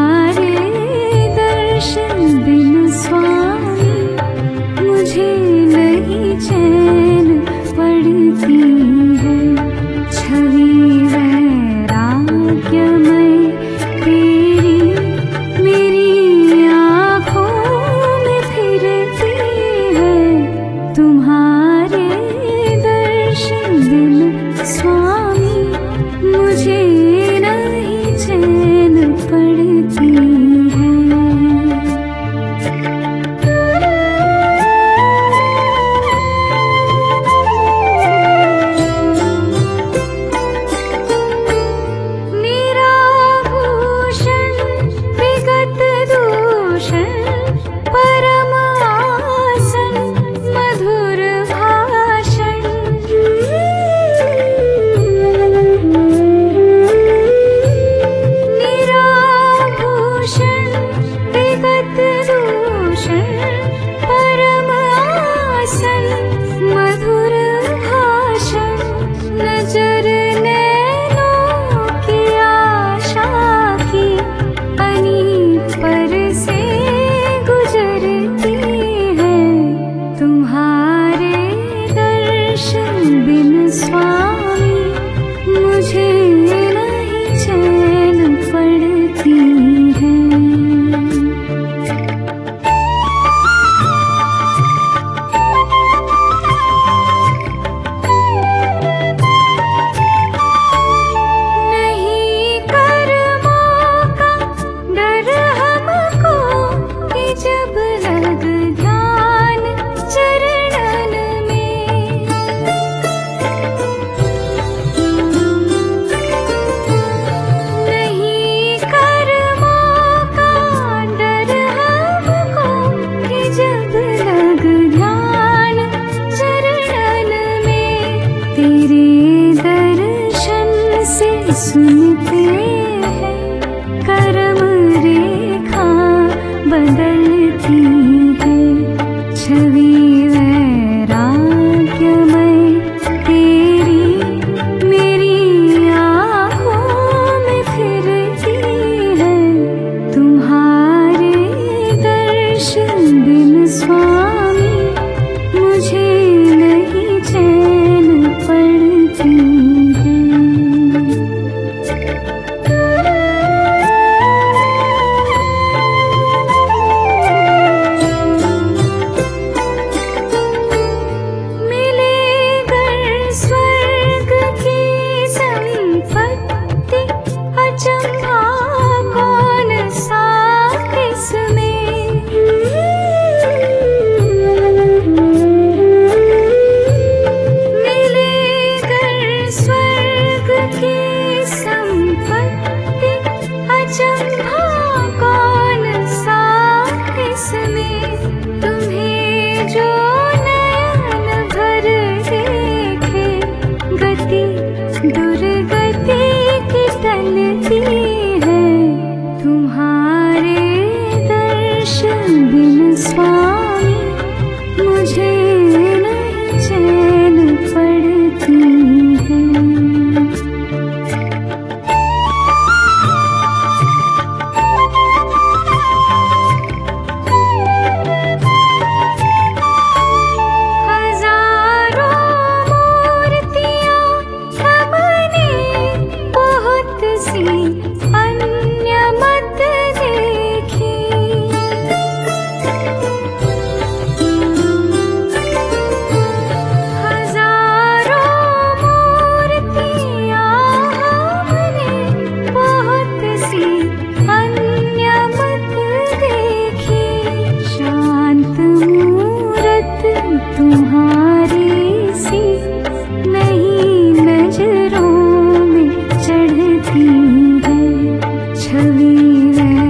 तुम्हारे दर्शन बिन स्वामी मुझे नहीं चैन पड़ती है। छवि वैराग्यमय तेरी मेरी आँखों में फिरती है। तुम्हारे दर्शन बिन स्वामी मुझे नहीं चैन पड़ती है। निराभूषण विगत दूषण परम आसन मधुर भाषण। निराभूषण विगत दूषण परम आसन मधुर भाषण। नजर नैनों की आशा की अनी पर से गुजरती है। तुम्हारे दर्शन बिन स्वामी मुझे नहीं चैन पड़ती है। नहीं कर्मों का डर हमको कि जब लग ध्यान चरणन में। नहीं कर्मों का डर हमको कि जब लग ध्यान चरणन में। तेरे दर्शन से सुनते हैं कर्म रेखा बदलती है। छवि वैराग्यमय तेरी मेरी आँखों में फिरती है। तुम्हारे दर्शन बिन स्वामी मुझे नहीं चैन पड़ती है। मिलेगर स्वर्ग की संपत्ति अचंभा कौन सा इसमें। मिलेगर स्वर्ग की संपत्ति अचंभा कौन सा इसमें। तुम्हें जो नयन भर देखे गति दुर्गति की टलती है। तुम्हारे दर्शन बिन स्वामी मुझे नहीं चैन पड़ती है। हजारों मूर्तियाँ हमने बहुत सी अन्य मत देखी। हजारों मूर्तियाँ हमने बहुत सी अन्य मत देखी। शांत मूरत तुम्हारी सी नहीं नजरों में चढ़ती है। छवि